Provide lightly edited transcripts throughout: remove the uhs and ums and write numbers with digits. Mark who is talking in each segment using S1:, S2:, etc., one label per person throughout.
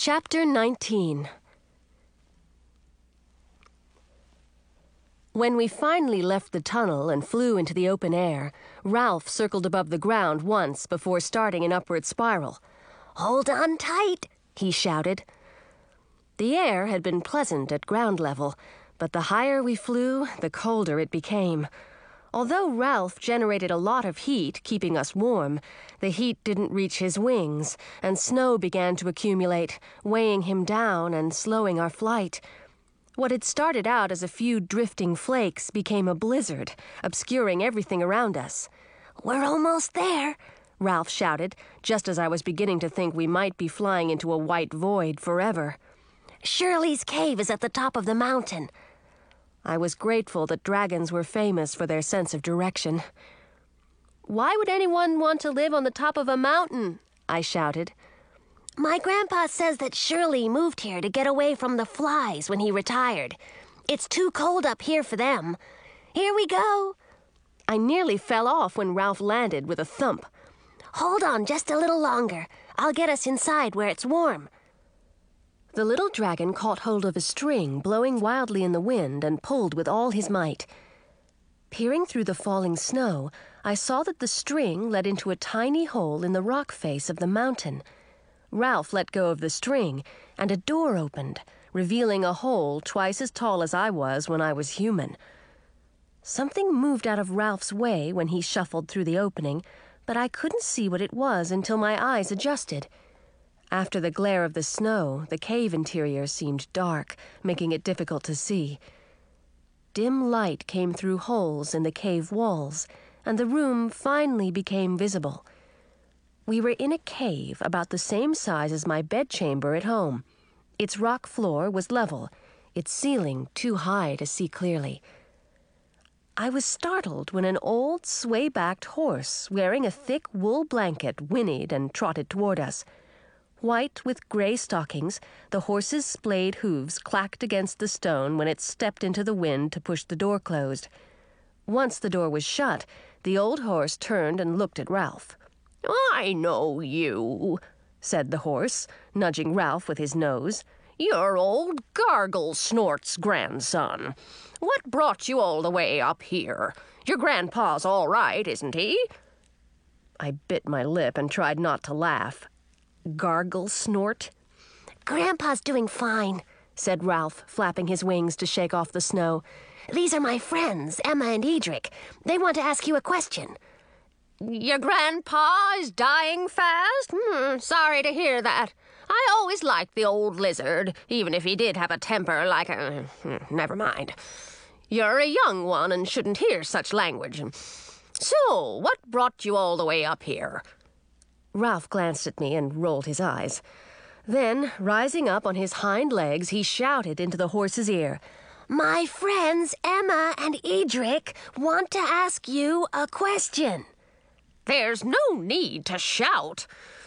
S1: Chapter 19. When we finally left the tunnel and flew into the open air, Ralph circled above the ground once before starting an upward spiral. "Hold on tight," he shouted. The air had been pleasant at ground level, but the higher we flew, the colder it became. Although Ralph generated a lot of heat, keeping us warm, the heat didn't reach his wings, and snow began to accumulate, weighing him down and slowing our flight. What had started out as a few drifting flakes became a blizzard, obscuring everything around us. "We're almost there," Ralph shouted, just as I was beginning to think we might be flying into a white void forever. "Shirley's cave is at the top of the mountain." I was grateful that dragons were famous for their sense of direction. "Why would anyone want to live on the top of a mountain?" I shouted. "My grandpa says that Shirley moved here to get away from the flies when he retired. It's too cold up here for them. Here we go." I nearly fell off when Ralph landed with a thump. "Hold on just a little longer. I'll get us inside where it's warm." The little dragon caught hold of a string blowing wildly in the wind and pulled with all his might. Peering through the falling snow, I saw that the string led into a tiny hole in the rock face of the mountain. Ralph let go of the string, and a door opened, revealing a hole twice as tall as I was when I was human. Something moved out of Ralph's way when he shuffled through the opening, but I couldn't see what it was until my eyes adjusted. After the glare of the snow, the cave interior seemed dark, making it difficult to see. Dim light came through holes in the cave walls, and the room finally became visible. We were in a cave about the same size as my bedchamber at home. Its rock floor was level, its ceiling too high to see clearly. I was startled when an old, sway-backed horse wearing a thick wool blanket whinnied and trotted toward us. White with gray stockings, the horse's splayed hooves clacked against the stone when it stepped into the wind to push the door closed. Once the door was shut, the old horse turned and looked at Ralph.
S2: "I know you," said the horse, nudging Ralph with his nose. "You're old Gargle Snort's grandson. What brought you all the way up here? Your grandpa's all right, isn't he?"
S1: I bit my lip and tried not to laugh. Gargle Snort? "Grandpa's doing fine," said Ralph, flapping his wings to shake off the snow. "These are my friends, Emma and Edric. They want to ask you a question."
S2: "Your grandpa is dying fast? Sorry to hear that. I always liked the old lizard, even if he did have a temper like a... Never mind. You're a young one and shouldn't hear such language. So, what brought you all the way up here?"
S1: Ralph glanced at me and rolled his eyes. Then, rising up on his hind legs, he shouted into the horse's ear, "My friends Emma and Edric want to ask you a question."
S2: "There's no need to shout.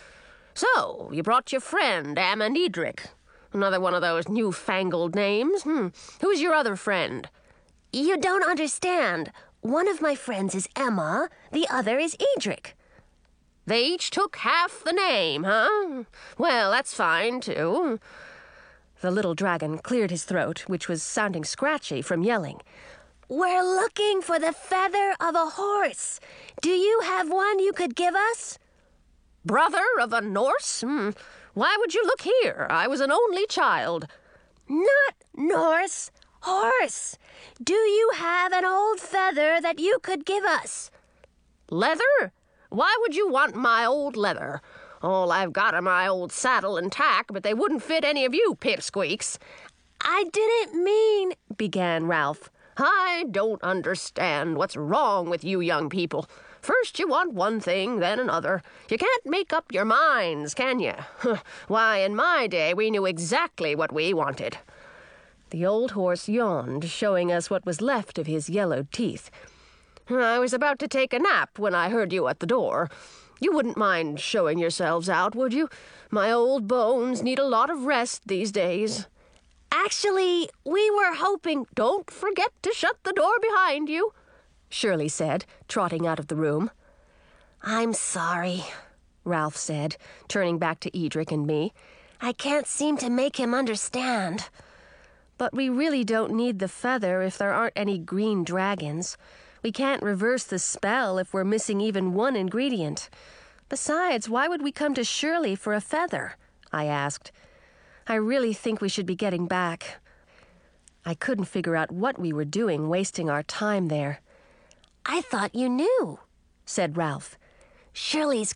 S2: So, you brought your friend, Emma and Edric. Another one of those newfangled names. Who's your other friend?"
S1: "You don't understand. One of my friends is Emma, the other is Edric."
S2: "They each took half the name, huh? Well, that's fine, too."
S1: The little dragon cleared his throat, which was sounding scratchy from yelling. "We're looking for the feather of a horse. Do you have one you could give us?"
S2: "Brother of a Norse? Why would you look here? I was an only child."
S1: "Not Norse. Horse. Do you have an old feather that you could give us?"
S2: "Leather? Why would you want my old leather? All I've got are my old saddle and tack, but they wouldn't fit any of you pipsqueaks."
S1: "I didn't mean," began Ralph.
S2: "I don't understand what's wrong with you young people. First you want one thing, then another. You can't make up your minds, can you? Why, in my day, we knew exactly what we wanted." The old horse yawned, showing us what was left of his yellowed teeth. "I was about to take a nap when I heard you at the door. You wouldn't mind showing yourselves out, would you? My old bones need a lot of rest these days."
S1: "Actually, we were hoping—"
S2: "Don't forget to shut the door behind you," Shirley said, trotting out of the room.
S1: "I'm sorry," Ralph said, turning back to Edric and me. I can't seem to make him understand.
S2: But we really don't need the feather if there aren't any green dragons. We can't reverse the spell if we're missing even one ingredient. Besides, why would we come to Shirley for a feather? I asked. I really think we should be getting back. I couldn't figure out what we were doing wasting our time there.
S1: I thought you knew, said Ralph. Shirley's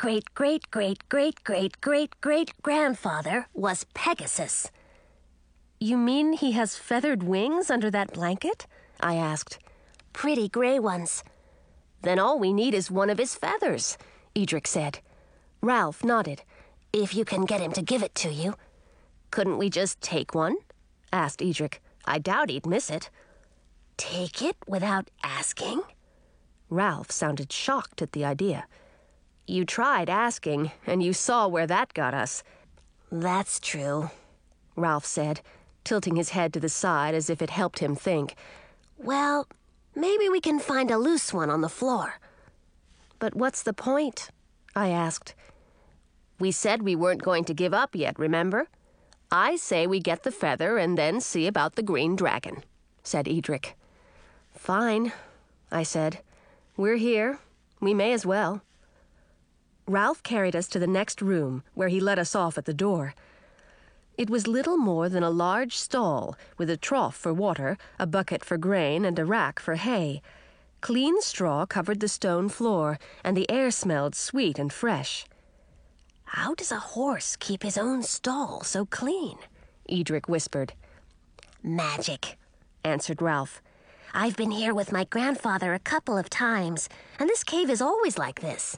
S1: great-great-great-great-great-great-great-great-grandfather was Pegasus.
S2: You mean he has feathered wings under that blanket? I asked.
S1: Pretty gray ones.
S2: Then all we need is one of his feathers, Edric said. Ralph nodded.
S1: If you can get him to give it to you.
S2: Couldn't we just take one? Asked Edric. I doubt he'd miss it.
S1: Take it without asking?
S2: Ralph sounded shocked at the idea. You tried asking, and you saw where that got us.
S1: That's true,
S2: Ralph said, tilting his head to the side as if it helped him think.
S1: Well, maybe we can find a loose one on the floor.
S2: But what's the point? I asked. We said we weren't going to give up yet, remember? I say we get the feather and then see about the green dragon, said Edric. Fine, I said. We're here. We may as well. Ralph carried us to the next room, where he let us off at the door. It was little more than a large stall, with a trough for water, a bucket for grain, and a rack for hay. Clean straw covered the stone floor, and the air smelled sweet and fresh.
S1: How does a horse keep his own stall so clean? Edric whispered. Magic, answered Ralph. I've been here with my grandfather a couple of times, and this cave is always like this.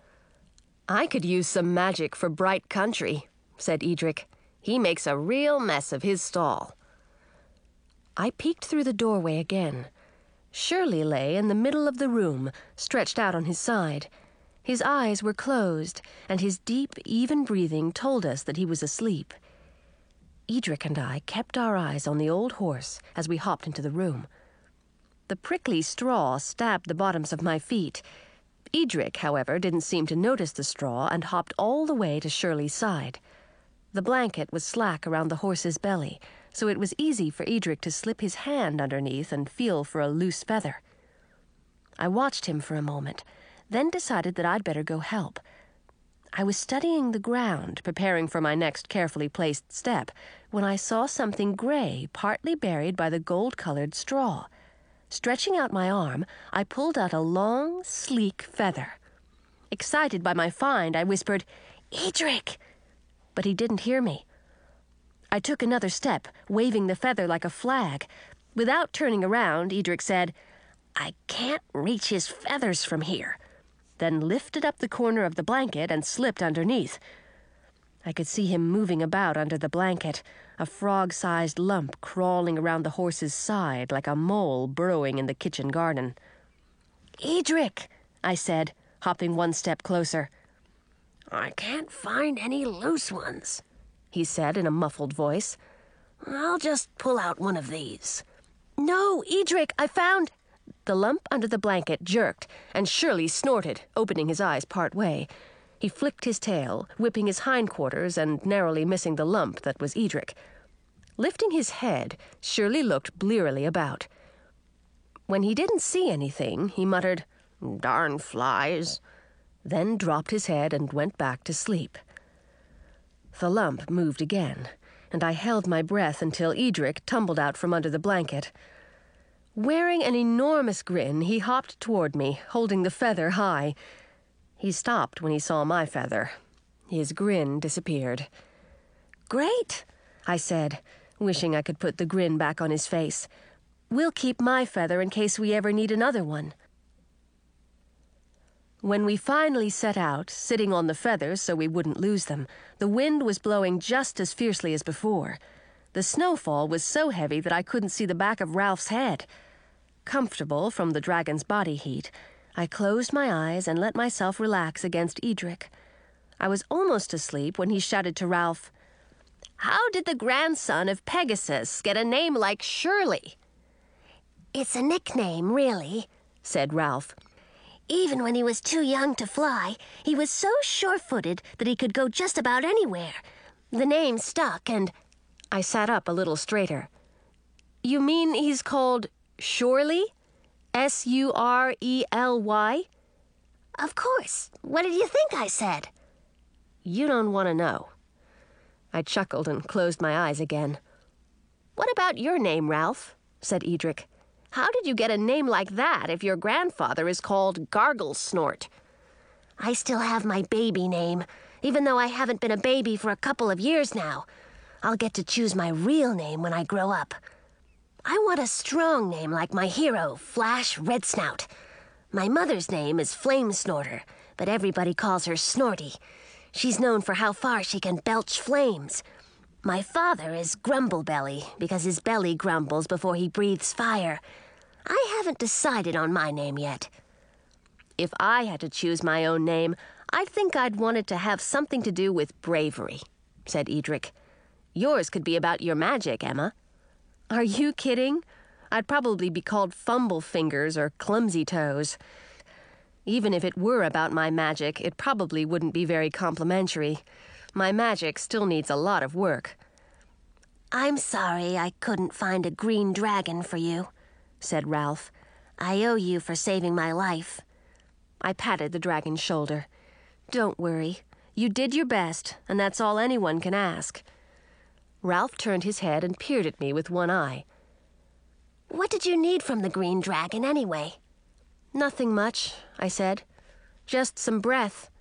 S2: I could use some magic for Bright Country, said Edric. He makes a real mess of his stall. I peeked through the doorway again. Shirley lay in the middle of the room, stretched out on his side. His eyes were closed, and his deep, even breathing told us that he was asleep. Edric and I kept our eyes on the old horse as we hopped into the room. The prickly straw stabbed the bottoms of my feet. Edric, however, didn't seem to notice the straw and hopped all the way to Shirley's side. The blanket was slack around the horse's belly, so it was easy for Edric to slip his hand underneath and feel for a loose feather. I watched him for a moment, then decided that I'd better go help. I was studying the ground, preparing for my next carefully placed step, when I saw something gray partly buried by the gold-colored straw. Stretching out my arm, I pulled out a long, sleek feather. Excited by my find, I whispered, "Edric!" But he didn't hear me. I took another step, waving the feather like a flag. Without turning around, Edric said, "I can't reach his feathers from here," then lifted up the corner of the blanket and slipped underneath. I could see him moving about under the blanket, a frog-sized lump crawling around the horse's side like a mole burrowing in the kitchen garden. "Edric," I said, hopping one step closer.
S1: "I can't find any loose ones,"
S2: he said in a muffled voice.
S1: "I'll just pull out one of these."
S2: "No, Edric, I found—" The lump under the blanket jerked, and Shirley snorted, opening his eyes part way. He flicked his tail, whipping his hindquarters and narrowly missing the lump that was Edric. Lifting his head, Shirley looked blearily about. When he didn't see anything, he muttered, "Darn flies," then dropped his head and went back to sleep. The lump moved again, and I held my breath until Edric tumbled out from under the blanket. Wearing an enormous grin, he hopped toward me, holding the feather high. He stopped when he saw my feather. His grin disappeared. "Great," I said, wishing I could put the grin back on his face. "We'll keep my feather in case we ever need another one." When we finally set out, sitting on the feathers so we wouldn't lose them, the wind was blowing just as fiercely as before. The snowfall was so heavy that I couldn't see the back of Ralph's head. Comfortable from the dragon's body heat, I closed my eyes and let myself relax against Edric. I was almost asleep when he shouted to Ralph, "How did the grandson of Pegasus get a name like Shirley?"
S1: "It's a nickname, really," said Ralph. "Even when he was too young to fly, he was so sure-footed that he could go just about anywhere. The name stuck and...
S2: I sat up a little straighter. You mean he's called Surely? S-U-R-E-L-Y?
S1: Of course. What did you think I said?
S2: You don't want to know. I chuckled and closed my eyes again. What about your name, Ralph? Said Edric. How did you get a name like that if your grandfather is called Gargle Snort?
S1: I still have my baby name, even though I haven't been a baby for a couple of years now. I'll get to choose my real name when I grow up. I want a strong name like my hero, Flash Redsnout. My mother's name is Flame Snorter, but everybody calls her Snorty. She's known for how far she can belch flames. My father is Grumblebelly because his belly grumbles before he breathes fire. I haven't decided on my name yet.
S2: If I had to choose my own name, I think I'd want it to have something to do with bravery, said Edric. Yours could be about your magic, Emma. Are you kidding? I'd probably be called Fumble Fingers or Clumsy Toes. Even if it were about my magic, it probably wouldn't be very complimentary. My magic still needs a lot of work.
S1: I'm sorry I couldn't find a green dragon for you, said Ralph. I owe you for saving my life.
S2: I patted the dragon's shoulder. Don't worry. You did your best, and that's all anyone can ask. Ralph turned his head and peered at me with one eye.
S1: What did you need from the green dragon, anyway?
S2: Nothing much, I said. Just some breath.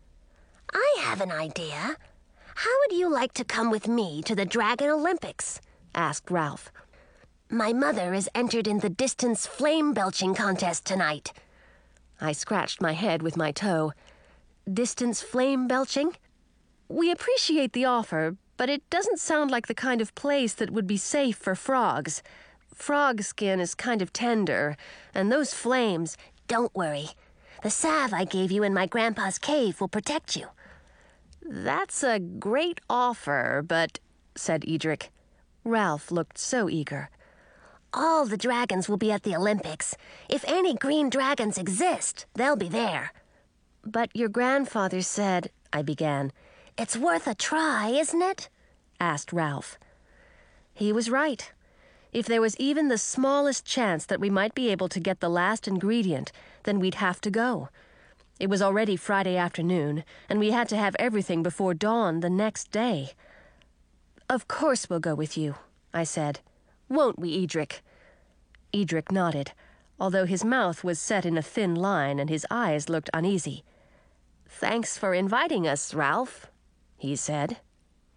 S1: I have an idea. How would you like to come with me to the Dragon Olympics? Asked Ralph. My mother is entered in the distance flame belching contest tonight.
S2: I scratched my head with my toe. Distance flame belching? We appreciate the offer, but it doesn't sound like the kind of place that would be safe for frogs. Frog skin is kind of tender, and those flames...
S1: Don't worry. The salve I gave you in my grandpa's cave will protect you.
S2: That's a great offer, but... said Edric. Ralph looked so eager.
S1: All the dragons will be at the Olympics. If any green dragons exist, they'll be there.
S2: But your grandfather said... I began.
S1: It's worth a try, isn't it?
S2: Asked Ralph. He was right. If there was even the smallest chance that we might be able to get the last ingredient, then we'd have to go. It was already Friday afternoon, and we had to have everything before dawn the next day. Of course we'll go with you, I said. Won't we, Edric? Edric nodded, although his mouth was set in a thin line and his eyes looked uneasy. Thanks for inviting us, Ralph, he said.